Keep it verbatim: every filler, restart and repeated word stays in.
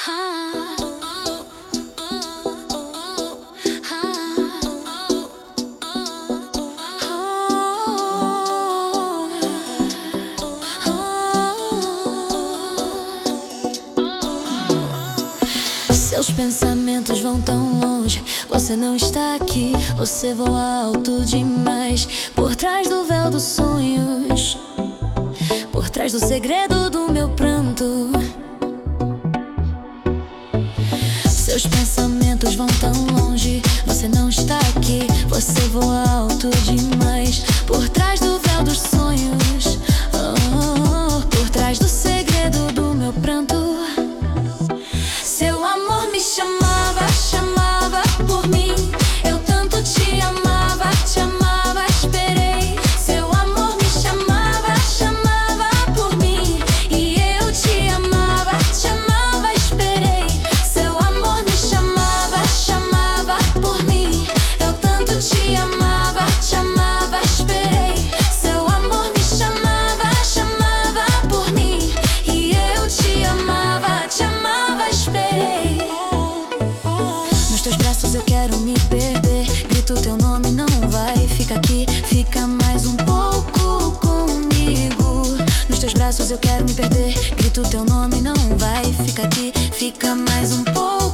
Seus pensamentos vão tão longe, você não está aqui. Você voa alto demais, por trás do véu dos sonhos, por trás do segredo do meu pranto. Seus pensamentos vão tão longe, você não está aqui. Você voa alto demais, por trás do véu dos sonhos, oh, por trás do segredo do meu pranto. Seu amor me chamava, chamava por mim. Eu tanto te amava, te amava, esperei. Seu amor me chamava, chamava por mim. E eu te amava, te amava, esperei. Seu amor me chamava, chamava por mim. Eu tanto te amava, te amava, esperei. Seu amor me chamava, chamava por mim. E eu te amava, te amava, esperei. Nos teus braços eu quero me perder. Grito teu nome, não vai. Fica aqui, fica mais um pouco comigo. Nos teus braços eu quero me perder. Grito teu nome, não vai. Fica aqui, fica mais um pouco.